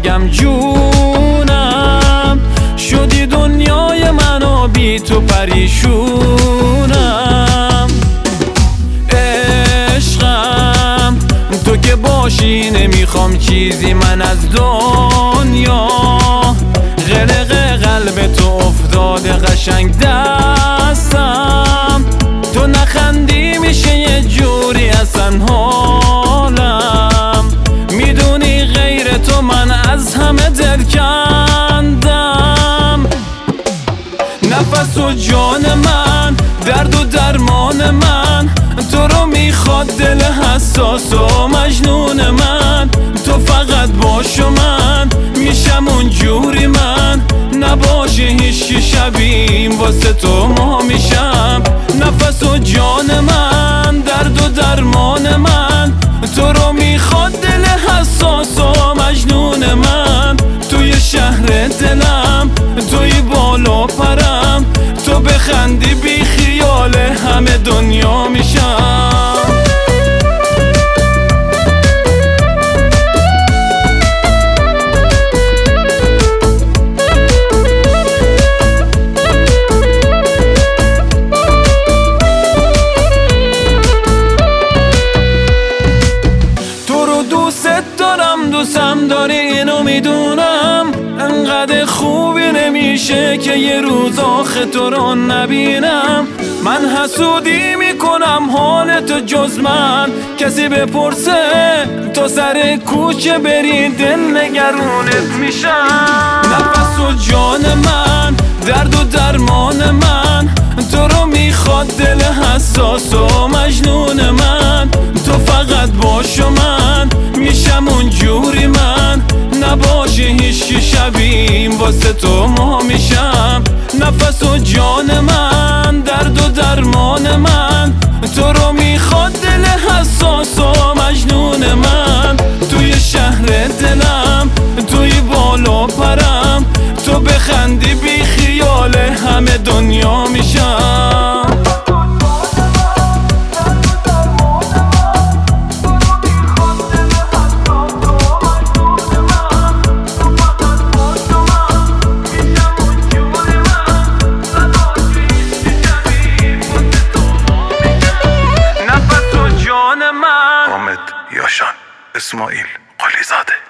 بگم جونم، شدی دنیای من و بی تو پریشونم. عشقم تو که باشی نمیخوام چیزی من از دنیا، قلق قلب تو افتاده قشنگ دستم، تو نخندی میشه یه جوری اصلا حالم، میدونی غیر تو من از همه دل کندم. نفس و جان من، درد و درمان من، تو رو میخواد دل حساس و مجنون من. تو فقط باش و من میشم اون جوری من، نباشه هیچی شبیم واسه تو ما میشم. نفس و جان من، درد و درمان من، تو رو میخواد دل حساس و مجنون من. توی شهر دلم، توی بالا پرم، تو بخندی بی خیال همه دنیا میشم. دوستم داری اینو میدونم، انقدر خوبی نمیشه که یه روز آخه تو رو نبینم. من حسودی میکنم حالتو جز من کسی بپرسه، تو سر کوچه بری دل نگرونت میشم. نفس و جان من، درد و درمان من، تو رو میخواد دل حساس و مجنون من. تو فقط باش و من میشم اون جوری من، نباشه هیچی شبیم واسه تو ما میشم. نفس و جان من، درد و درمان من، تو رو میخواد دل حساس و مجنون من. توی شهر دلم، توی بالا پرم، تو بخندی بی خیال همه دنیا میشم. حامد یاشان اسماعیل قلیزاده.